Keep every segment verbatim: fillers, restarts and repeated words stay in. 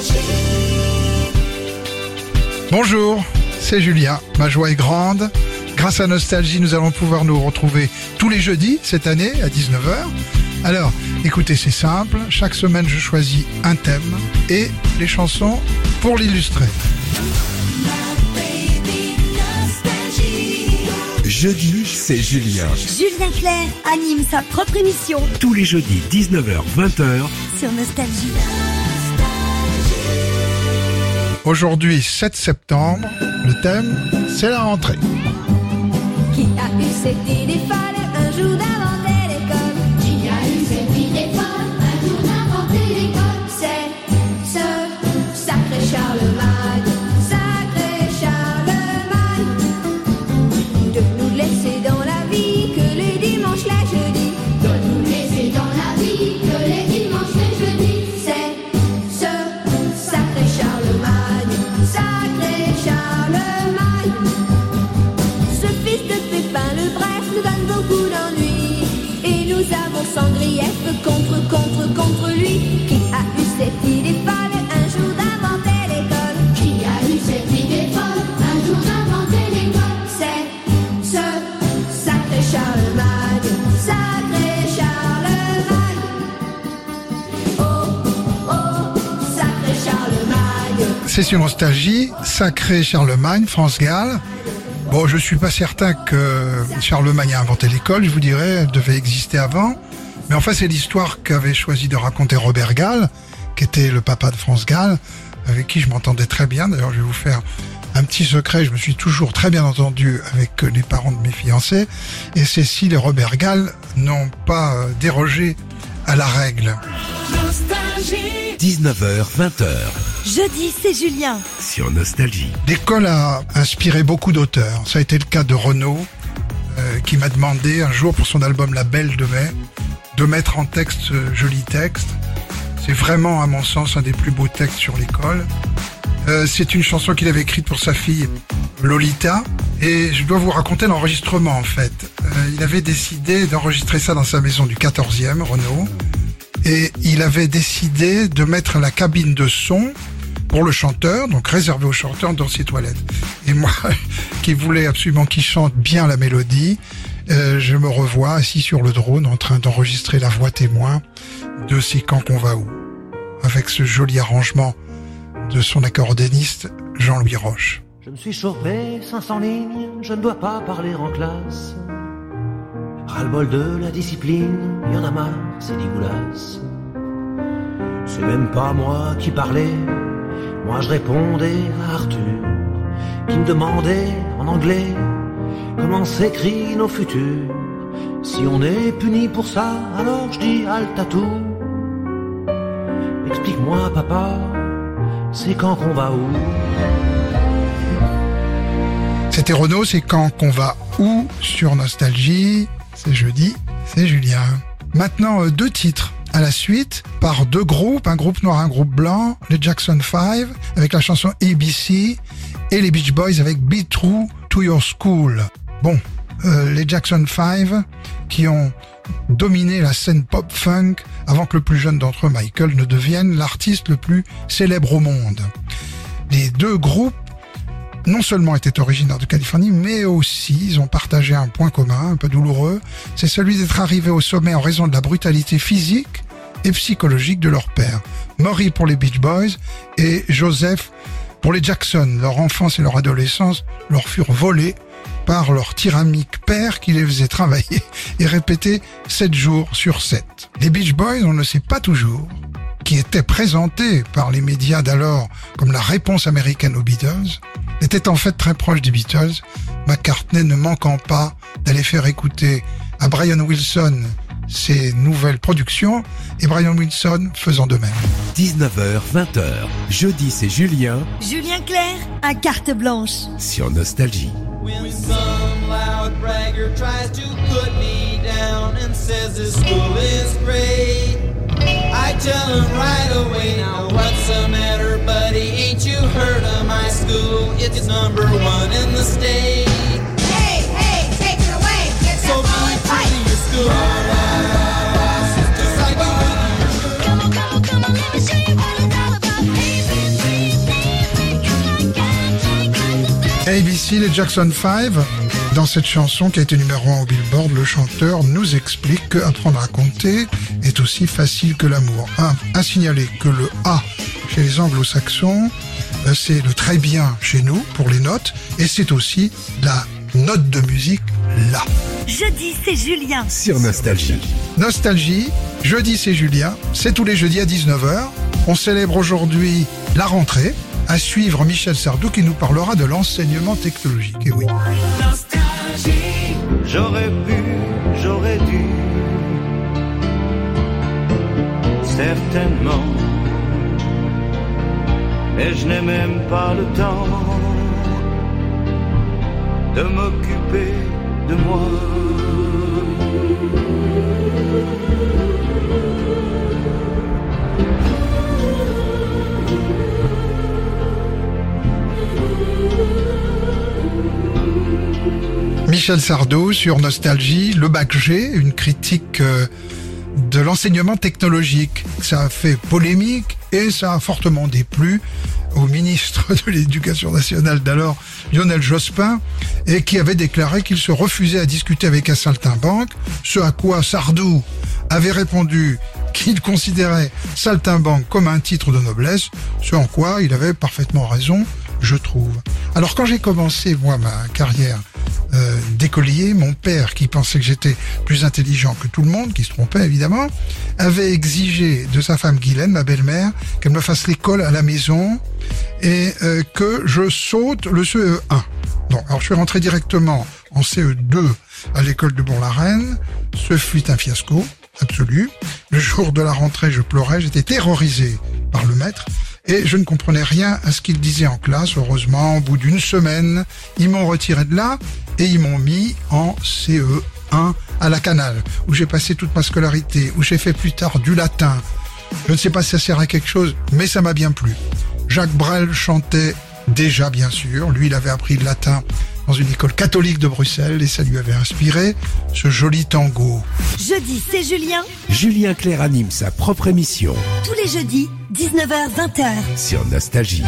Bonjour, c'est Julien. Ma joie est grande. Grâce à Nostalgie, nous allons pouvoir nous retrouver tous les jeudis cette année à dix-neuf heures. Alors, écoutez, c'est simple. Chaque semaine, je choisis un thème et les chansons pour l'illustrer. Jeudi, c'est Julien. Julien Clerc anime sa propre émission. Tous les jeudis, dix-neuf heures vingt heures. Sur Nostalgie. Aujourd'hui, sept septembre, le thème, c'est la rentrée. Qui a eu cette idée folle un jour d'inventer l'école? Qui a eu cette idée folle un jour d'inventer l'école? C'est ce sacré Charlemagne, sacré Charlemagne, de nous laisser dans la vie que les dimanches, les jeudis, De nous laisser dans la vie que les dimanches, les jeudis. c'est ce sacré Charlemagne, sacré Charlemagne. Ce fils de Pépin le Bref nous donne beaucoup d'ennuis, et nous avons sans grief contre, contre, contre lui. Qui a eu cette idée folle un jour d'inventer l'école? Qui a eu cette idée folle un jour d'inventer l'école? C'est ce sacré Charlemagne, sacré Charlemagne. Oh, oh, sacré Charlemagne. C'est sur Nostalgie, sacré Charlemagne, France Gall. Bon, je suis pas certain que Charlemagne a inventé l'école, je vous dirais, elle devait exister avant. Mais enfin, c'est l'histoire qu'avait choisi de raconter Robert Gall, qui était le papa de France Gall, avec qui je m'entendais très bien. D'ailleurs, je vais vous faire un petit secret, je me suis toujours très bien entendu avec les parents de mes fiancés. Et Cécile et Robert Gall n'ont pas euh, dérogé à la règle. dix-neuf heures vingt heures. Jeudi, c'est Julien. Sur Nostalgie. L'école a inspiré beaucoup d'auteurs. Ça a été le cas de Renaud, euh, qui m'a demandé un jour pour son album La Belle de Mai de mettre en texte ce joli texte. C'est vraiment, à mon sens, un des plus beaux textes sur l'école. Euh, c'est une chanson qu'il avait écrite pour sa fille Lolita, et je dois vous raconter l'enregistrement en fait. Euh, il avait décidé d'enregistrer ça dans sa maison du quatorzième, Renaud, et il avait décidé de mettre la cabine de son pour le chanteur, donc réservé au chanteur dans ses toilettes. Et moi, qui voulais absolument qu'il chante bien la mélodie, euh, je me revois assis sur le drone en train d'enregistrer la voix témoin de C'est quand qu'on va où, avec ce joli arrangement de son accordéoniste Jean-Louis Roche. Je me suis chopé cinq cents lignes, je ne dois pas parler en classe. Ras-le-bol de la discipline, y en a marre, c'est dégueulasse. C'est même pas moi qui parlais, moi je répondais à Arthur, qui me demandait en anglais comment s'écrit nos futurs. Si on est puni pour ça, alors je dis haltatou. Explique-moi papa, c'est quand qu'on va où? C'était Renaud, c'est quand qu'on va où sur Nostalgie. C'est jeudi, c'est Julien. Maintenant, euh, deux titres à la suite par deux groupes, un groupe noir, un groupe blanc, les Jackson five avec la chanson A B C et les Beach Boys avec Be True to Your School. Bon, euh, les Jackson five qui ont dominé la scène pop-funk avant que le plus jeune d'entre eux, Michael, ne devienne l'artiste le plus célèbre au monde. Les deux groupes non seulement étaient originaires de Californie, mais aussi ils ont partagé un point commun, un peu douloureux, c'est celui d'être arrivés au sommet en raison de la brutalité physique et psychologique de leur père. Maury pour les Beach Boys et Joseph pour les Jackson. Leur enfance et leur adolescence leur furent volées par leur tyrannique père qui les faisait travailler et répéter sept jours sur sept. Les Beach Boys, on ne sait pas toujours, qui étaient présentés par les médias d'alors comme la réponse américaine aux Beatles, étaient en fait très proches des Beatles, McCartney ne manquant pas d'aller faire écouter à Brian Wilson ses nouvelles productions et Brian Wilson faisant de même. dix-neuf heures vingt heures. Jeudi, c'est Julien. Julien Clerc à carte blanche. Sur Nostalgie. When some loud bragger tries to put me down and says this school is great, I tell him right away, now what's the matter, buddy? Ain't you heard of my school? It's number one in the state. Hey, hey, take it away. Get that So ball be and true fight. to your school. Just like you would. Come on, come on, come on, let me show you what it's all about. Hey, A B C, les Jackson five. Dans cette chanson qui a été numéro un au Billboard, le chanteur nous explique qu'apprendre à compter est aussi facile que l'amour. Un, à signaler que le A chez les anglo-saxons, c'est le très bien chez nous pour les notes, et c'est aussi la note de musique là. Jeudi, c'est Julien. Sur Nostalgie. Nostalgie, jeudi c'est Julien, c'est tous les jeudis à dix-neuf heures. On célèbre aujourd'hui la rentrée. À suivre Michel Sardou qui nous parlera de l'enseignement technologique. Et oui. J'aurais pu, j'aurais dû, certainement, mais je n'ai même pas le temps de m'occuper de moi. Michel Sardou sur Nostalgie, le bac G, une critique euh, de l'enseignement technologique. Ça a fait polémique et ça a fortement déplu au ministre de l'Éducation nationale d'alors, Lionel Jospin, et qui avait déclaré qu'il se refusait à discuter avec un saltimbanque, ce à quoi Sardou avait répondu qu'il considérait saltimbanque comme un titre de noblesse, ce en quoi il avait parfaitement raison, je trouve. Alors quand j'ai commencé, moi, ma carrière euh, d'écolier, mon père, qui pensait que j'étais plus intelligent que tout le monde, qui se trompait évidemment, avait exigé de sa femme Guylaine, ma belle-mère, qu'elle me fasse l'école à la maison et euh, que je saute le C E un. Bon, alors je suis rentré directement en C E deux à l'école de Bourg-la-Reine. Ce fut un fiasco absolu. Le jour de la rentrée, je pleurais, j'étais terrorisé par le maître. Et je ne comprenais rien à ce qu'il disait en classe. Heureusement, au bout d'une semaine, ils m'ont retiré de là et ils m'ont mis en C E un à la Canale, où j'ai passé toute ma scolarité, où j'ai fait plus tard du latin. Je ne sais pas si ça sert à quelque chose, mais ça m'a bien plu. Jacques Brel chantait déjà, bien sûr. Lui, il avait appris le latin dans une école catholique de Bruxelles et ça lui avait inspiré ce joli tango. Jeudi, c'est Julien. Julien Clerc anime sa propre émission Tous les jeudis, dix-neuf heures vingt heures. sur Nostalgie.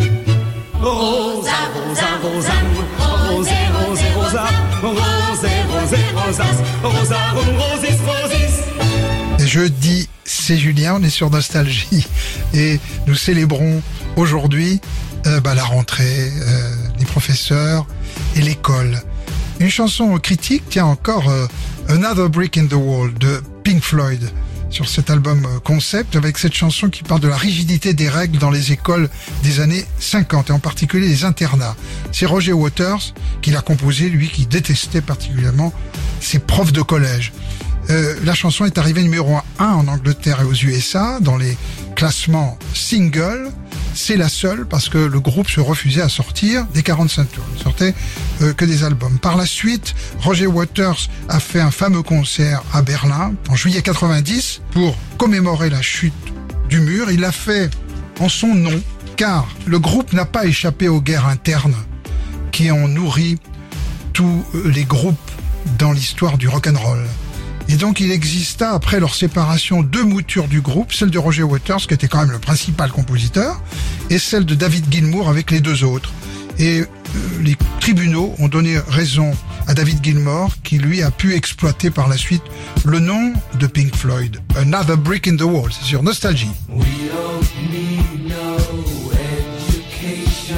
Rosa, rosa, rosa, rosé, rosé, rosa, rosé, rosé, rosas, rosa, rosis, rosis. Et jeudi, c'est Julien, on est sur Nostalgie et nous célébrons aujourd'hui euh, bah, la rentrée, euh, les professeurs et l'école. Une chanson critique, tiens encore euh, Another Brick in the Wall de Pink Floyd sur cet album euh, concept, avec cette chanson qui parle de la rigidité des règles dans les écoles des années cinquante et en particulier les internats. C'est Roger Waters qui l'a composé, lui qui détestait particulièrement ses profs de collège. Euh, la chanson est arrivée numéro un en Angleterre et aux U S A dans les classements single. C'est la seule parce que le groupe se refusait à sortir des quarante-cinq tours. Il ne sortait euh, que des albums. Par la suite, Roger Waters a fait un fameux concert à Berlin en juillet quatre-vingt-dix pour commémorer la chute du mur. Il l'a fait en son nom car le groupe n'a pas échappé aux guerres internes qui ont nourri tous les groupes dans l'histoire du rock'n'roll. Et donc il exista, après leur séparation, deux moutures du groupe, celle de Roger Waters, qui était quand même le principal compositeur, et celle de David Gilmour avec les deux autres. Et euh, les tribunaux ont donné raison à David Gilmour, qui lui a pu exploiter par la suite le nom de Pink Floyd. Another Brick in the Wall, c'est sur Nostalgie. We don't need no education.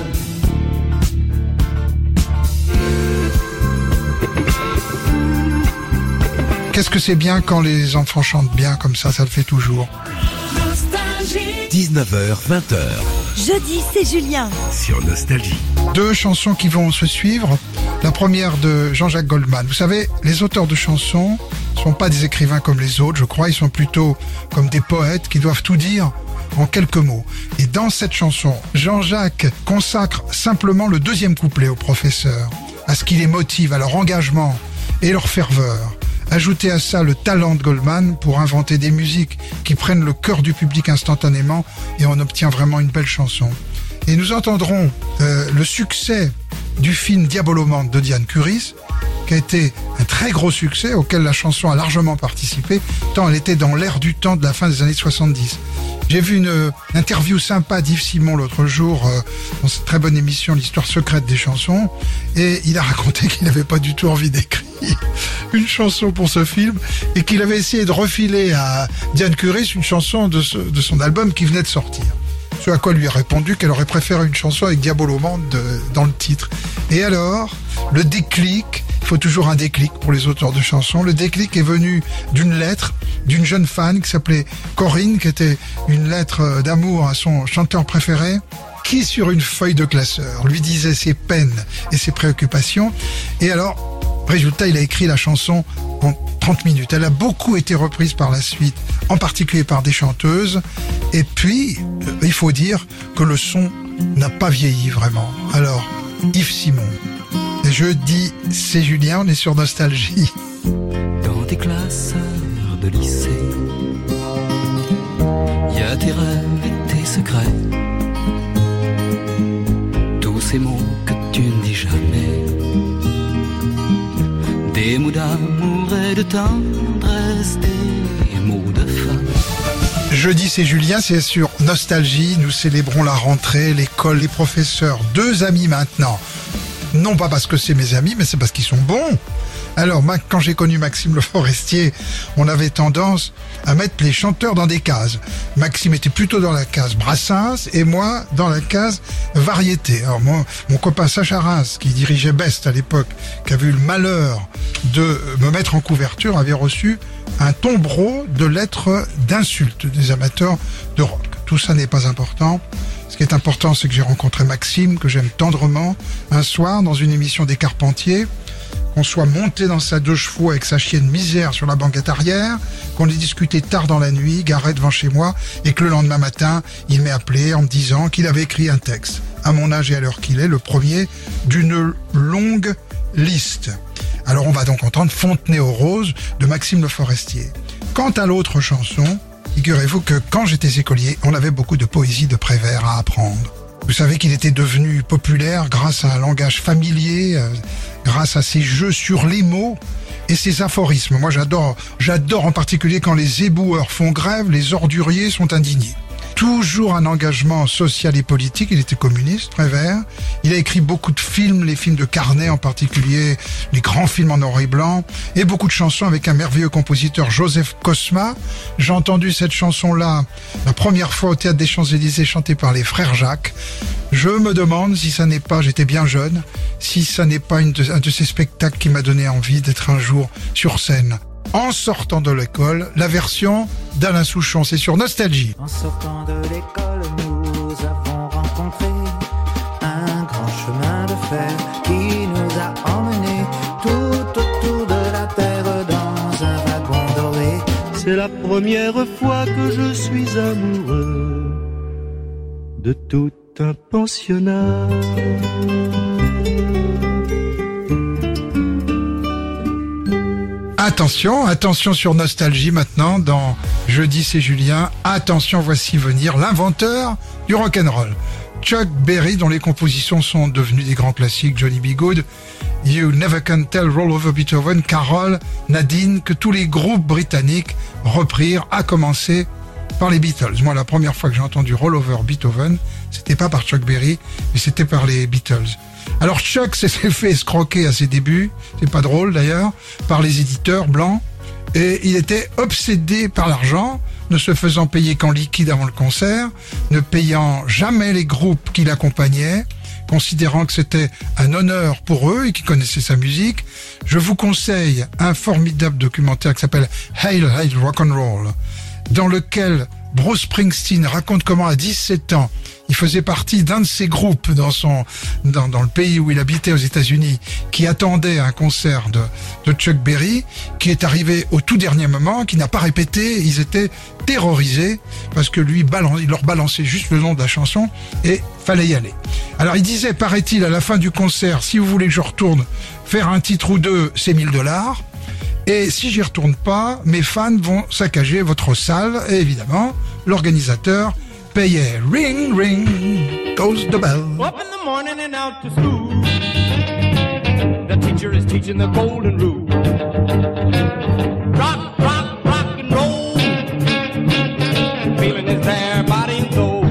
Qu'est-ce que c'est bien quand les enfants chantent bien comme ça, ça le fait toujours. dix-neuf heures vingt heures Jeudi, c'est Julien. sur Nostalgie. Deux chansons qui vont se suivre. La première de Jean-Jacques Goldman. Vous savez, les auteurs de chansons ne sont pas des écrivains comme les autres, je crois. Ils sont plutôt comme des poètes qui doivent tout dire en quelques mots. Et dans cette chanson, Jean-Jacques consacre simplement le deuxième couplet aux professeurs, à ce qui les motive, à leur engagement et leur ferveur. Ajoutez à ça le talent de Goldman pour inventer des musiques qui prennent le cœur du public instantanément et on obtient vraiment une belle chanson. Et nous entendrons euh, le succès du film Diabolomante de Diane Curis qui a été un très gros succès auquel la chanson a largement participé, tant elle était dans l'air du temps de la fin des années soixante-dix. J'ai vu une euh, interview sympa d'Yves Simon l'autre jour euh, dans cette très bonne émission L'Histoire secrète des chansons, et il a raconté qu'il n'avait pas du tout envie d'écrire une chanson pour ce film et qu'il avait essayé de refiler à Diane Curis une chanson de, ce, de son album qui venait de sortir. Ce à quoi lui a répondu qu'elle aurait préféré une chanson avec Diabolomande dans le titre. Et alors, le déclic, il faut toujours un déclic pour les auteurs de chansons, le déclic est venu d'une lettre d'une jeune fan qui s'appelait Corinne, qui était une lettre d'amour à son chanteur préféré, qui sur une feuille de classeur lui disait ses peines et ses préoccupations. Et alors, résultat, il a écrit la chanson en trente minutes. Elle a beaucoup été reprise par la suite, en particulier par des chanteuses. Et puis, euh, il faut dire que le son n'a pas vieilli vraiment. Alors, Yves Simon. Et je dis, c'est Julien, on est sur Nostalgie. Dans tes classes de lycée, il y a tes rêves et tes secrets, tous ces mots que tu ne dis jamais, des mots d'amour et de tendresse, des mots de femme. Jeudi, c'est Julien, c'est sur Nostalgie. Nous célébrons la rentrée, l'école, les professeurs. Deux amis maintenant. Non pas parce que c'est mes amis, mais c'est parce qu'ils sont bons. Alors, quand j'ai connu Maxime Le Forestier, on avait tendance à mettre les chanteurs dans des cases. Maxime était plutôt dans la case Brassens et moi dans la case variété. Alors moi, mon copain Sacha Reims, qui dirigeait Best à l'époque, qui avait eu le malheur de me mettre en couverture, avait reçu un tombereau de lettres d'insultes des amateurs de rock. Tout ça n'est pas important. Ce qui est important, c'est que j'ai rencontré Maxime, que j'aime tendrement, un soir dans une émission des Carpentiers, qu'on soit monté dans sa deux chevaux avec sa chienne misère sur la banquette arrière, qu'on ait discuté tard dans la nuit, garé devant chez moi, et que le lendemain matin, il m'ait appelé en me disant qu'il avait écrit un texte, à mon âge et à l'heure qu'il est, le premier d'une longue liste. Alors on va donc entendre Fontenay aux roses de Maxime Le Forestier. Quant à l'autre chanson, figurez-vous que quand j'étais écolier, on avait beaucoup de poésie de Prévert à apprendre. Vous savez qu'il était devenu populaire grâce à un langage familier, euh, grâce à ses jeux sur les mots et ses aphorismes. Moi j'adore, j'adore en particulier quand les éboueurs font grève, les orduriers sont indignés. Toujours un engagement social et politique, il était communiste, Prévert. Il a écrit beaucoup de films, les films de Carnet en particulier, les grands films en noir et blanc, et beaucoup de chansons avec un merveilleux compositeur, Joseph Cosma. J'ai entendu cette chanson-là la première fois au Théâtre des Champs-Élysées, chantée par les frères Jacques. Je me demande si ça n'est pas, j'étais bien jeune, si ça n'est pas une de, un de ces spectacles qui m'a donné envie d'être un jour sur scène. En sortant de l'école, la version d'Alain Souchon, c'est sur Nostalgie. En sortant de l'école, nous avons rencontré un grand chemin de fer qui nous a emmenés tout autour de la terre dans un wagon doré. C'est la première fois que je suis amoureux de tout un pensionnat. Attention, attention sur Nostalgie maintenant, dans Jeudi c'est Julien. Attention, voici venir l'inventeur du rock'n'roll. Chuck Berry, dont les compositions sont devenues des grands classiques, Johnny B. Good, You Never Can Tell, Roll Over Beethoven, Carol, Nadine, que tous les groupes britanniques reprirent, à commencer par les Beatles. Moi, la première fois que j'ai entendu Roll Over Beethoven, c'était pas par Chuck Berry, mais c'était par les Beatles. Alors Chuck s'est fait escroquer à ses débuts, c'est pas drôle d'ailleurs, par les éditeurs blancs, et il était obsédé par l'argent, ne se faisant payer qu'en liquide avant le concert, ne payant jamais les groupes qui l'accompagnaient, considérant que c'était un honneur pour eux et qu'ils connaissaient sa musique. Je vous conseille un formidable documentaire qui s'appelle Hail Hail Rock'n'Roll, dans lequel Bruce Springsteen raconte comment à dix-sept ans, il faisait partie d'un de ces groupes dans son, dans, dans le pays où il habitait aux États-Unis, qui attendait un concert de, de Chuck Berry, qui est arrivé au tout dernier moment, qui n'a pas répété. Ils étaient terrorisés parce que lui, balance, il leur balançait juste le nom de la chanson et fallait y aller. Alors il disait, paraît-il, à la fin du concert, si vous voulez que je retourne faire un titre ou deux, c'est mille dollars. Et si j'y retourne pas, mes fans vont saccager votre salle. Et évidemment, l'organisateur payait. Ring, ring, goes the bell. Up in the morning and out to school. The teacher is teaching the golden rule. Rock, rock, rock and roll. The feeling is there, body and soul.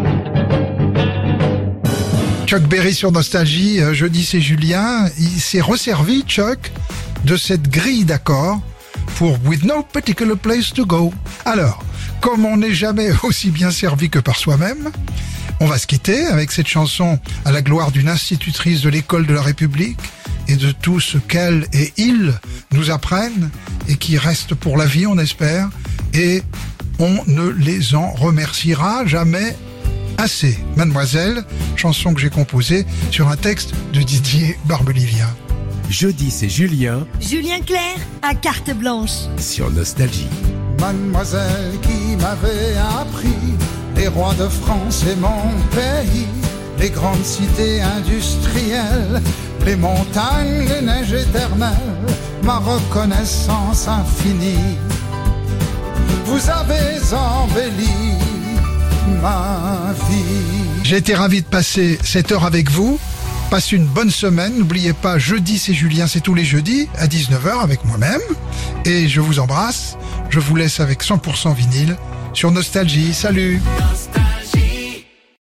Chuck Berry sur Nostalgie, euh, jeudi c'est Julien. Il s'est resservi, Chuck, de cette grille d'accords pour With No Particular Place to Go. Alors, comme on n'est jamais aussi bien servi que par soi-même, on va se quitter avec cette chanson à la gloire d'une institutrice de l'école de la République et de tout ce qu'elle et il nous apprennent et qui reste pour la vie, on espère, et on ne les en remerciera jamais assez. Mademoiselle, chanson que j'ai composée sur un texte de Didier Barbelivien. Jeudi, c'est Julien Julien Clerc à carte blanche. sur Nostalgie. Mademoiselle qui m'avait appris les rois de France et mon pays, les grandes cités industrielles, les montagnes, les neiges éternelles, ma reconnaissance infinie. Vous avez embelli ma vie. J'ai été ravi de passer cette heure avec vous. Passez une bonne semaine. N'oubliez pas, jeudi c'est Julien, c'est tous les jeudis à dix-neuf heures avec moi-même. Et je vous embrasse. Je vous laisse avec cent pour cent vinyle sur Nostalgie. Salut!